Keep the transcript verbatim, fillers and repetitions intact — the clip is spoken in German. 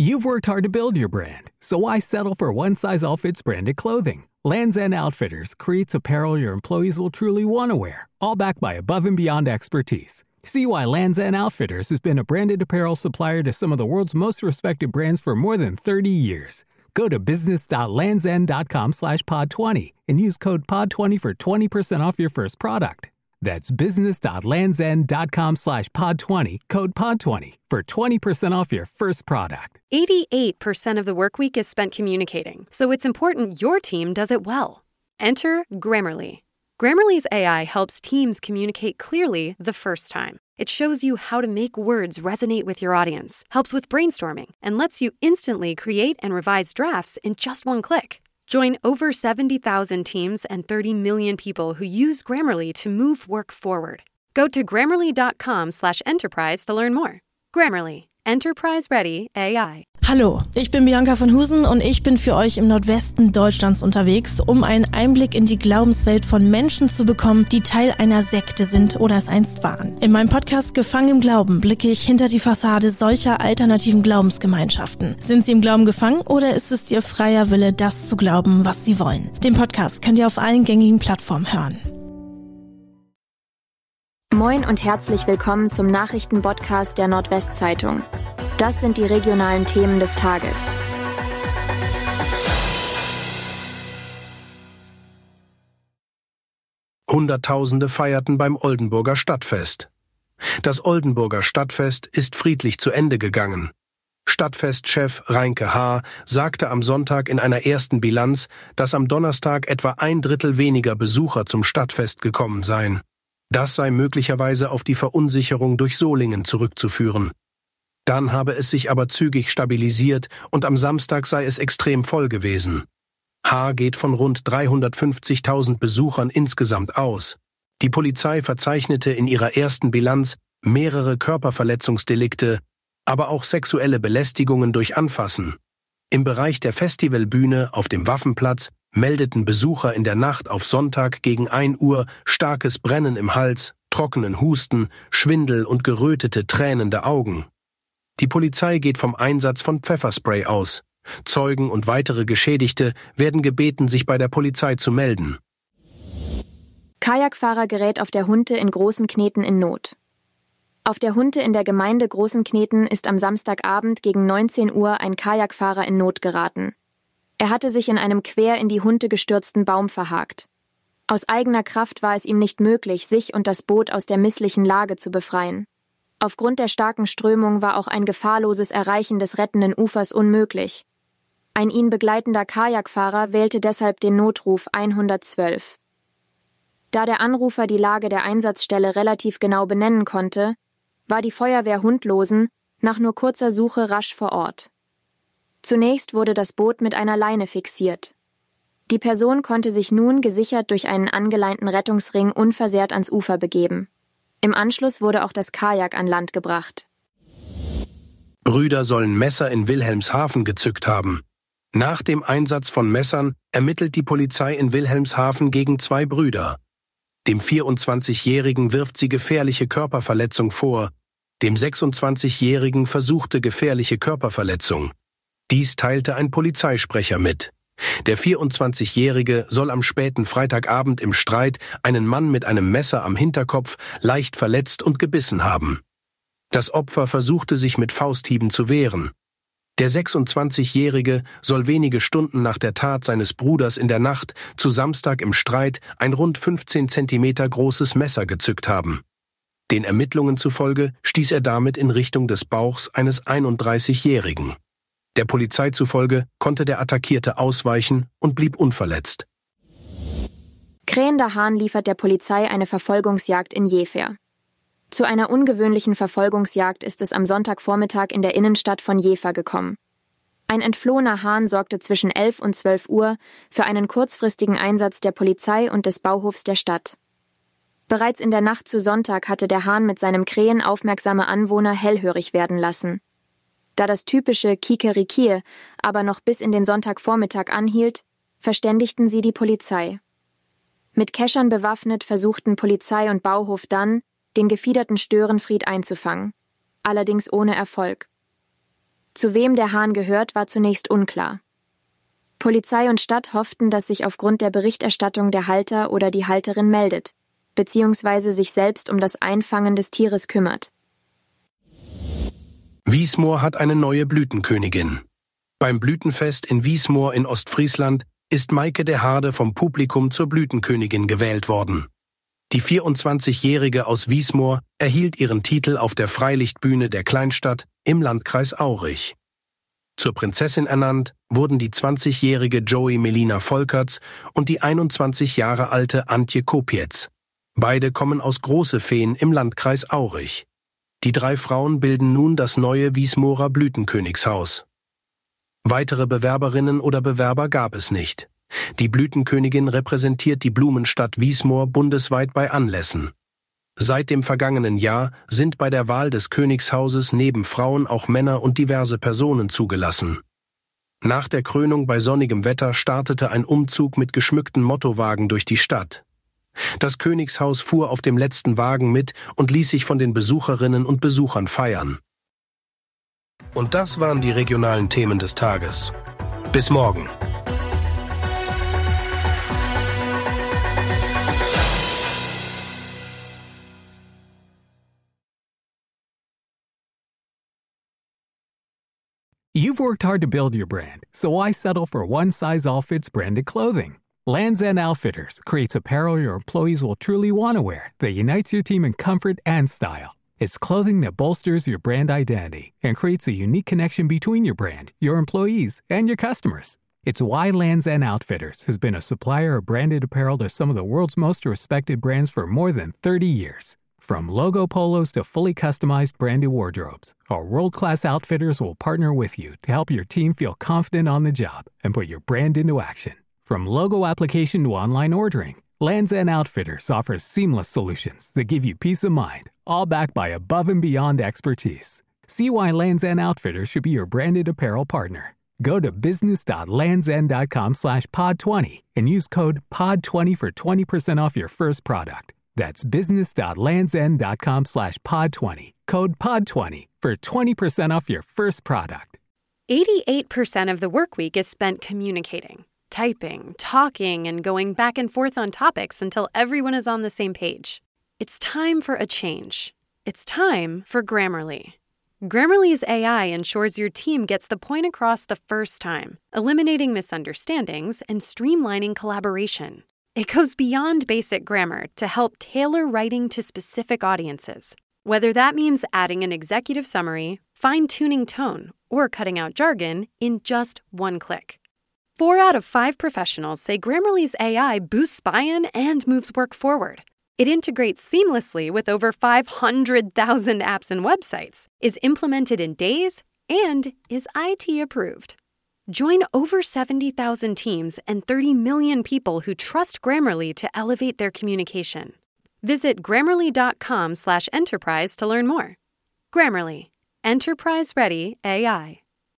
You've worked hard to build your brand, so why settle for one-size-all-fits branded clothing? Lands' End Outfitters creates apparel your employees will truly want to wear, all backed by above-and-beyond expertise. See why Lands' End Outfitters has been a branded apparel supplier to some of the world's most respected brands for more than thirty years. Go to business.landsend.com slash pod 20 and use code pod twenty for twenty percent off your first product. That's business.landsend.com slash pod 20, code pod twenty for twenty percent off your first product. eighty-eight percent of the work week is spent communicating, so it's important your team does it well. Enter Grammarly. Grammarly's A I helps teams communicate clearly the first time. It shows you how to make words resonate with your audience, helps with brainstorming, and lets you instantly create and revise drafts in just one click. Join over seventy thousand teams and thirty million people who use Grammarly to move work forward. Go to grammarly.com slash enterprise to learn more. Grammarly. Enterprise-ready A I. Hallo, ich bin Bianca von Husen und ich bin für euch im Nordwesten Deutschlands unterwegs, um einen Einblick in die Glaubenswelt von Menschen zu bekommen, die Teil einer Sekte sind oder es einst waren. In meinem Podcast Gefangen im Glauben blicke ich hinter die Fassade solcher alternativen Glaubensgemeinschaften. Sind sie im Glauben gefangen oder ist es ihr freier Wille, das zu glauben, was sie wollen? Den Podcast könnt ihr auf allen gängigen Plattformen hören. Moin und herzlich willkommen zum Nachrichtenpodcast der Nordwestzeitung. Das sind die regionalen Themen des Tages. Hunderttausende feierten beim Oldenburger Stadtfest. Das Oldenburger Stadtfest ist friedlich zu Ende gegangen. Stadtfestchef Reinke Haar sagte am Sonntag in einer ersten Bilanz, dass am Donnerstag etwa ein Drittel weniger Besucher zum Stadtfest gekommen seien. Das sei möglicherweise auf die Verunsicherung durch Solingen zurückzuführen. Dann habe es sich aber zügig stabilisiert und am Samstag sei es extrem voll gewesen. Haar geht von rund dreihundertfünfzigtausend Besuchern insgesamt aus. Die Polizei verzeichnete in ihrer ersten Bilanz mehrere Körperverletzungsdelikte, aber auch sexuelle Belästigungen durch Anfassen. Im Bereich der Festivalbühne auf dem Waffenplatz meldeten Besucher in der Nacht auf Sonntag gegen ein Uhr starkes Brennen im Hals, trockenen Husten, Schwindel und gerötete, tränende Augen. Die Polizei geht vom Einsatz von Pfefferspray aus. Zeugen und weitere Geschädigte werden gebeten, sich bei der Polizei zu melden. Kajakfahrer gerät auf der Hunte in Großenkneten in Not. Auf der Hunte in der Gemeinde Großenkneten ist am Samstagabend gegen neunzehn Uhr ein Kajakfahrer in Not geraten. Er hatte sich in einem quer in die Hunte gestürzten Baum verhakt. Aus eigener Kraft war es ihm nicht möglich, sich und das Boot aus der misslichen Lage zu befreien. Aufgrund der starken Strömung war auch ein gefahrloses Erreichen des rettenden Ufers unmöglich. Ein ihn begleitender Kajakfahrer wählte deshalb den Notruf hundertzwölf. Da der Anrufer die Lage der Einsatzstelle relativ genau benennen konnte, war die Feuerwehr Hundlosen nach nur kurzer Suche rasch vor Ort. Zunächst wurde das Boot mit einer Leine fixiert. Die Person konnte sich nun gesichert durch einen angeleinten Rettungsring unversehrt ans Ufer begeben. Im Anschluss wurde auch das Kajak an Land gebracht. Brüder sollen Messer in Wilhelmshaven gezückt haben. Nach dem Einsatz von Messern ermittelt die Polizei in Wilhelmshaven gegen zwei Brüder. Dem vierundzwanzigjährigen wirft sie gefährliche Körperverletzung vor, dem sechsundzwanzigjährigen versuchte gefährliche Körperverletzung. Dies teilte ein Polizeisprecher mit. Der vierundzwanzigjährige soll am späten Freitagabend im Streit einen Mann mit einem Messer am Hinterkopf leicht verletzt und gebissen haben. Das Opfer versuchte sich mit Fausthieben zu wehren. Der sechsundzwanzigjährige soll wenige Stunden nach der Tat seines Bruders in der Nacht zu Samstag im Streit ein rund fünfzehn Zentimeter großes Messer gezückt haben. Den Ermittlungen zufolge stieß er damit in Richtung des Bauchs eines einunddreißigjährigen. Der Polizei zufolge konnte der Attackierte ausweichen und blieb unverletzt. Krähender Hahn liefert der Polizei eine Verfolgungsjagd in Jever. Zu einer ungewöhnlichen Verfolgungsjagd ist es am Sonntagvormittag in der Innenstadt von Jever gekommen. Ein entflohener Hahn sorgte zwischen elf und zwölf Uhr für einen kurzfristigen Einsatz der Polizei und des Bauhofs der Stadt. Bereits in der Nacht zu Sonntag hatte der Hahn mit seinem Krähen aufmerksame Anwohner hellhörig werden lassen. Da das typische Kikerikie aber noch bis in den Sonntagvormittag anhielt, verständigten sie die Polizei. Mit Keschern bewaffnet versuchten Polizei und Bauhof dann, den gefiederten Störenfried einzufangen, allerdings ohne Erfolg. Zu wem der Hahn gehört, war zunächst unklar. Polizei und Stadt hofften, dass sich aufgrund der Berichterstattung der Halter oder die Halterin meldet, beziehungsweise sich selbst um das Einfangen des Tieres kümmert. Wiesmoor hat eine neue Blütenkönigin. Beim Blütenfest in Wiesmoor in Ostfriesland ist Maike de Harde vom Publikum zur Blütenkönigin gewählt worden. Die vierundzwanzigjährige aus Wiesmoor erhielt ihren Titel auf der Freilichtbühne der Kleinstadt im Landkreis Aurich. Zur Prinzessin ernannt wurden die zwanzigjährige Joey Melina Volkerts und die einundzwanzig Jahre alte Antje Kopietz. Beide kommen aus Großefehn im Landkreis Aurich. Die drei Frauen bilden nun das neue Wiesmoorer Blütenkönigshaus. Weitere Bewerberinnen oder Bewerber gab es nicht. Die Blütenkönigin repräsentiert die Blumenstadt Wiesmoor bundesweit bei Anlässen. Seit dem vergangenen Jahr sind bei der Wahl des Königshauses neben Frauen auch Männer und diverse Personen zugelassen. Nach der Krönung bei sonnigem Wetter startete ein Umzug mit geschmückten Mottowagen durch die Stadt. Das Königshaus fuhr auf dem letzten Wagen mit und ließ sich von den Besucherinnen und Besuchern feiern. Und das waren die regionalen Themen des Tages. Bis morgen. You've worked hard to build your brand, so why settle for one-size-all-fits branded clothing? Lands' End Outfitters creates apparel your employees will truly want to wear that unites your team in comfort and style. It's clothing that bolsters your brand identity and creates a unique connection between your brand, your employees, and your customers. It's why Lands' End Outfitters has been a supplier of branded apparel to some of the world's most respected brands for more than thirty years. From logo polos to fully customized branded wardrobes, our world-class outfitters will partner with you to help your team feel confident on the job and put your brand into action. From logo application to online ordering, Lands' End Outfitters offers seamless solutions that give you peace of mind, all backed by above-and-beyond expertise. See why Lands' End Outfitters should be your branded apparel partner. Go to business.landsend.com slash pod 20 and use code pod twenty for twenty percent off your first product. That's business.landsend.com slash pod 20, code pod twenty for twenty percent off your first product. eighty-eight percent of the work week is spent communicating, typing, talking, and going back and forth on topics until everyone is on the same page. It's time for a change. It's time for Grammarly. Grammarly's A I ensures your team gets the point across the first time, eliminating misunderstandings and streamlining collaboration. It goes beyond basic grammar to help tailor writing to specific audiences, whether that means adding an executive summary, fine-tuning tone, or cutting out jargon in just one click. Four out of five professionals say Grammarly's A I boosts buy-in and moves work forward. It integrates seamlessly with over five hundred thousand apps and websites, is implemented in days, and is I T approved. Join over seventy thousand teams and thirty million people who trust Grammarly to elevate their communication. Visit grammarly.com slash enterprise to learn more. Grammarly. Enterprise-ready A I.